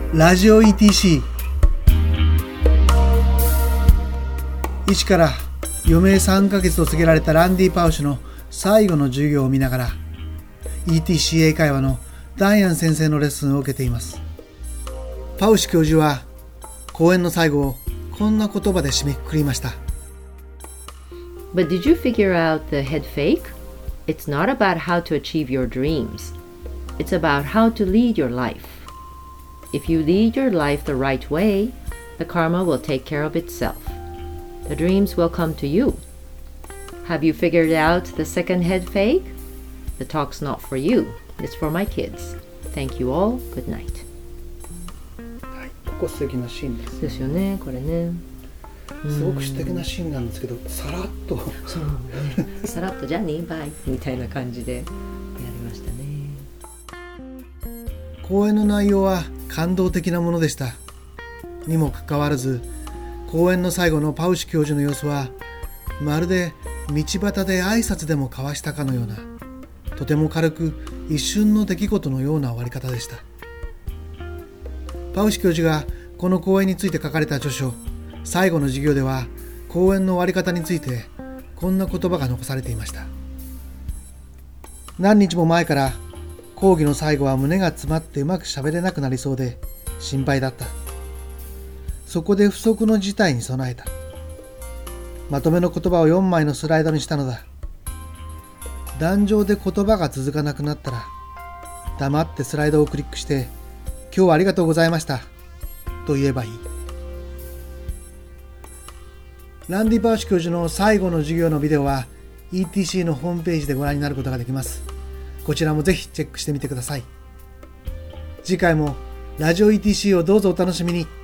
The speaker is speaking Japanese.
ラジオ ETC。 医師から余命3ヶ月と告げられたランディ・パウシュの最後の授業を見ながら ETC 英会話のダイアン先生のレッスンを受けています。パウシュ教授は講演の最後をこんな言葉で締めくくりました。 But did you figure out the head fake? It's not about how to achieve your dreams. It's about how to lead your life. If you lead your life the right way, the karma will take care of itself. The dreams will come to you. Have you figured out the second head fake? The talk's not for you. It's for my kids. Thank you all. Good night. はい、ここ素敵なシーンです。 ですよね、これね。 すごく素敵なシーンなんですけど、さらっとそうね、さらっとじゃあねバイみたいな感じでやりましたね。 講演の内容は感動的なものでした。にもかかわらず講演の最後のパウシュ教授の様子はまるで道端で挨拶でも交わしたかのような、とても軽く一瞬の出来事のような終わり方でした。パウシュ教授がこの講演について書かれた著書最後の授業では、講演の終わり方についてこんな言葉が残されていました。何日も前から講義の最後は胸が詰まってうまく喋れなくなりそうで心配だった。そこで不測の事態に備えた。まとめの言葉を4枚のスライドにしたのだ。壇上で言葉が続かなくなったら黙ってスライドをクリックして今日はありがとうございましたと言えばいい。ランディ・パウシュ教授の最後の授業のビデオは ETC のホームページでご覧になることができます。こちらもぜひチェックしてみてください。次回もラジオ ETC をどうぞお楽しみに。